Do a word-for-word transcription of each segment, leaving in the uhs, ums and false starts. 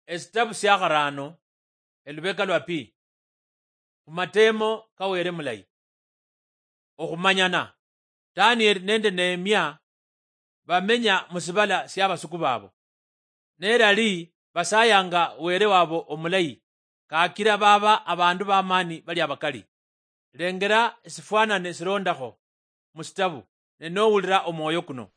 Esitabu sya kharano elubeka lwa pi kumatemo kawere mulayi okhumanyana. Daniel nende Nehemia bamenya musibala sya basuku babo, nerali basayanga were wabo omulayi kakira baba abandu bamani bali abakali. Lengera esifwanane sirondakho musitabu nenowulira omwoyo kuno.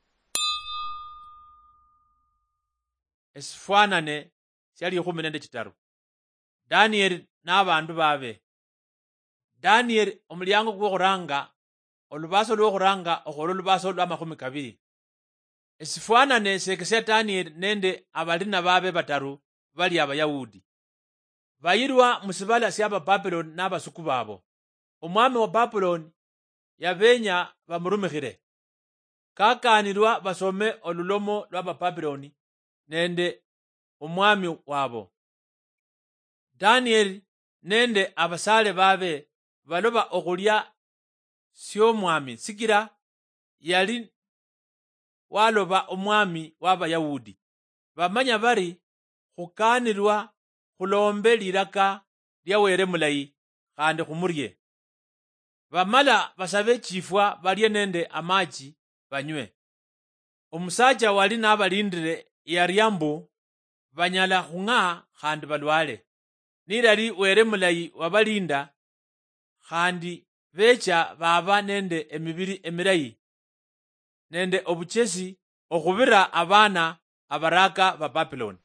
Esifwanane sya likhumi nende kitaru. Daniel n'abandu babe. Daniel omulyango gwokhuranga olubaso lwokhuranga okhola olubaso lwa makhumi kabili. Esifwanane sekesya Daniel nende abalina babe bataru bali abayahudi bayirwa musibala sya Babyloni n'abasuku babo. Omwami wa Babyloni yabenya bamurumikhile, kakanirwa basome olulomo lwa Babyloni nende omwami wabo. Daniel nende abasale babe baloba okhulya sy'omwami sikira yali waloba omwami w'abayahudi. Bamanya bari khukanirwa khulombe liraka lya were mulayi khandi khumurye. Bamala basabe chifwa balye nende amachi banywe. Omusacha wali n'abalindire yarya mbu banyala khung'a khandi balwale. Nirali were mulayi wabalinda khandi becha baba nende emibiri emilayi nende obuchesi okhubira abana abaraka ba Babyloni.